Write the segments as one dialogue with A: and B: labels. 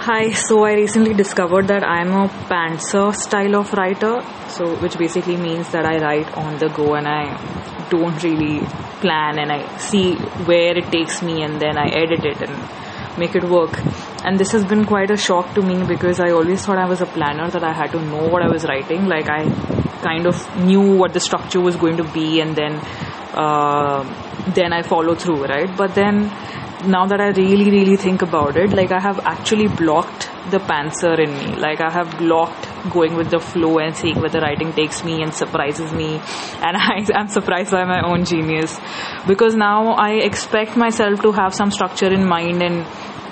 A: Hi, so I recently discovered that I'm a pantser style of writer, so which basically means that I write on the go and I don't really plan and I see where it takes me and then I edit it and make it work. And this has been quite a shock to me because I always thought I was a planner, that I had to know what I was writing. Like I kind of knew what the structure was going to be and then I follow through, right? But then now that I really think about it, like I have actually blocked the pantser in me. Like I have blocked going with the flow and seeing where the writing takes me and surprises me, and I'm surprised by my own genius, because now I expect myself to have some structure in mind and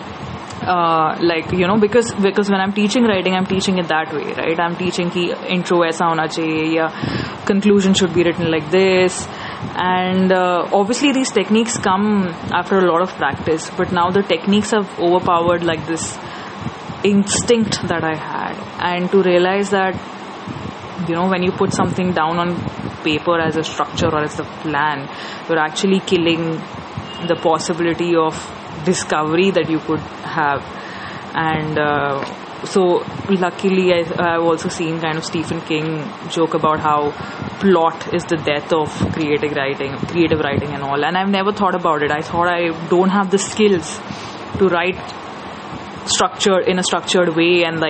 A: because when I'm teaching writing, I'm teaching it that way, right? I'm teaching ki intro aisa hona chahiye, ya conclusion should be written like this. And obviously these techniques come after a lot of practice, but now the techniques have overpowered like this instinct that I had. And to realize that, when you put something down on paper as a structure or as a plan, you're actually killing the possibility of discovery that you could have. And so luckily I've also seen kind of Stephen King joke about how plot is the death of creative writing and all, and I've never thought about it. I thought I don't have the skills to write structure in a structured way, and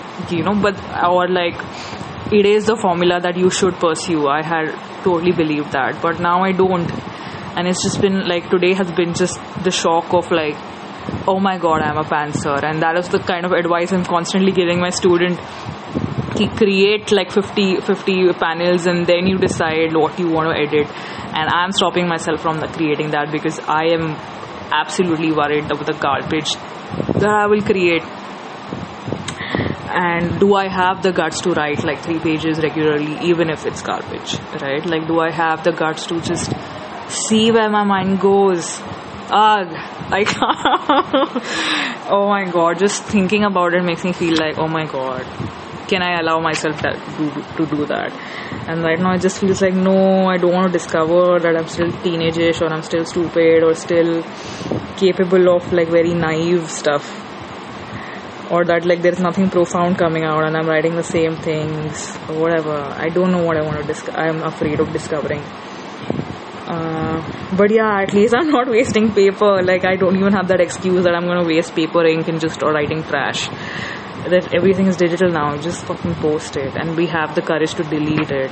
A: it is the formula that you should pursue. I had totally believed that, but now I don't. And it's just been like, today has been just the shock of like, oh my god, I'm a pantser. And that is the kind of advice I'm constantly giving my student. Create like 50 panels and then you decide what you want to edit. And I'm stopping myself from creating that because I am absolutely worried about the garbage that I will create. And do I have the guts to write like 3 pages regularly, even if it's garbage, right? Like, do I have the guts to just see where my mind goes? Ugh, I can't. Oh my god, just thinking about it makes me feel like, oh my god, can I allow myself to do that? And right now it just feels like, no, I don't want to discover that I'm still teenage-ish, or I'm still stupid, or still capable of like very naive stuff, or that like there's nothing profound coming out and I'm writing the same things or whatever. I don't know what I want to I'm afraid of discovering. But yeah, at least I'm not wasting paper. Like I don't even have that excuse that I'm going to waste paper, ink and just writing trash. That everything is digital now, just fucking post it, and we have the courage to delete it.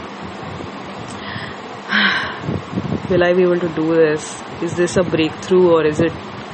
A: Will I be able to do this? Is this a breakthrough, or is it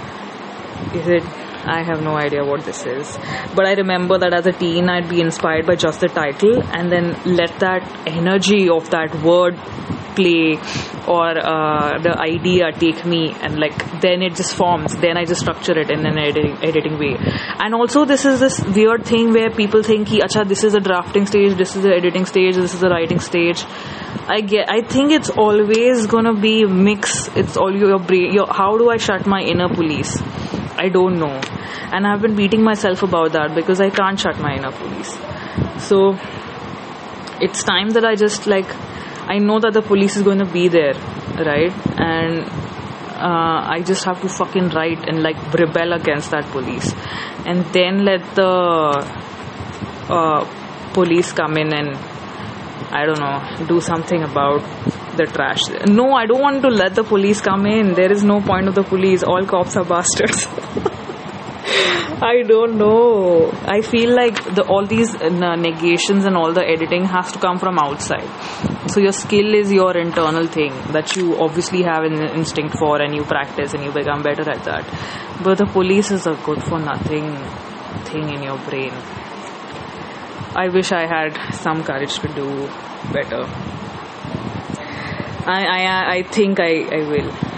A: I have no idea what this is. But I remember that as a teen I'd be inspired by just the title and then let that energy of that word play or the idea take me, and like then it just forms. Then I just structure it in an editing way. And also this is this weird thing where people think acha, this is the drafting stage, this is the editing stage, this is the writing stage. I think it's always gonna be a mix. It's all your brain. How do I shut my inner police? I don't know. And I've been beating myself about that because I can't shut my inner police. So it's time that I just I know that the police is going to be there, right? And I just have to fucking write and rebel against that police, and then let the police come in and I don't know, do something about the trash. No, I don't want to let the police come in. There is no point of the police. All cops are bastards. I don't know. I feel like all these negations and all the editing has to come from outside. So your skill is your internal thing that you obviously have an instinct for, and you practice and you become better at that. But the police is a good for nothing thing in your brain. I wish I had some courage to do better. I think I will.